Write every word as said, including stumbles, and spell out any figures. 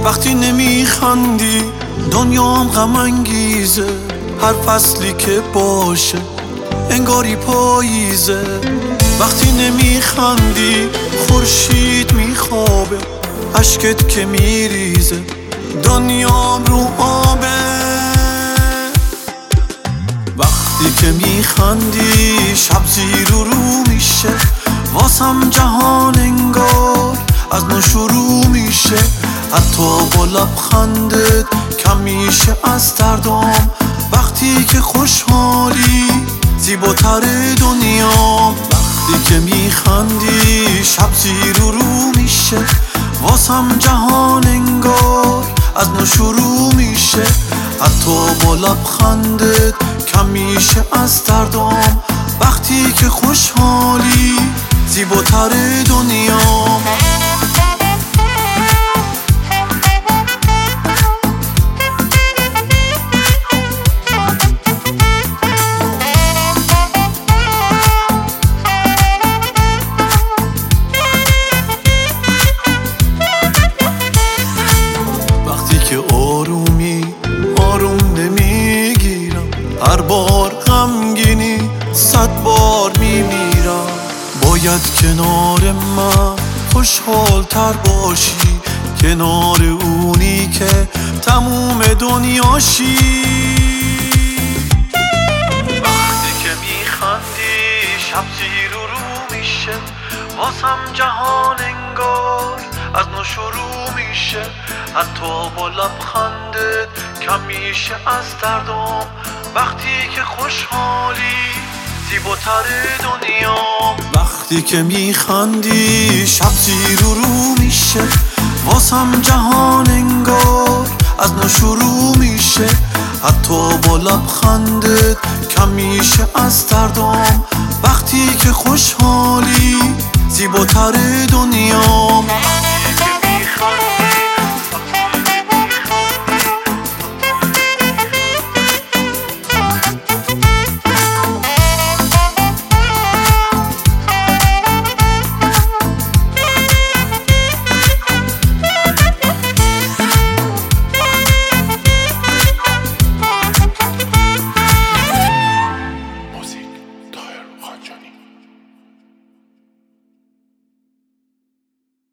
وقتی نمیخندی دنیام غم انگیزه، هر فصلی که باشه انگاری پاییزه. وقتی نمیخندی خورشید میخوابه، اشکت که میریزه دنیام رو آبه. وقتی که میخندی شب زیر و رو میشه، واسم جهان انگار از نو شروع میشه. حتی با لبخندت کم میشه از دردام، وقتی که خوشحالی زیباتر دنیام. وقتی که میخندی شب زیر و رو میشه، واسم جهان انگار از نو شروع میشه. حتی با لبخندت کم میشه از دردام، وقتی که خوشحالی زیباتر دنیام. که آرومی آروم نمیگیرم، هر بار غمگینی صد بار میمیرم. باید کنار من خوشحال تر باشی، کنار اونی که تموم دنیاشی. وقتی که میخندی شب زیر و رو میشه، واسم جهان انگار از نو شروع میشه. حتی با لبخندت کم میشه از دردام، وقتی که خوشحالی زیباتر دنیام. وقتی که میخندی شب زیر و رو میشه، واسم جهان انگار از نو شروع میشه. حتی با لبخندت کم میشه از دردام، وقتی که خوشحالی زیباتر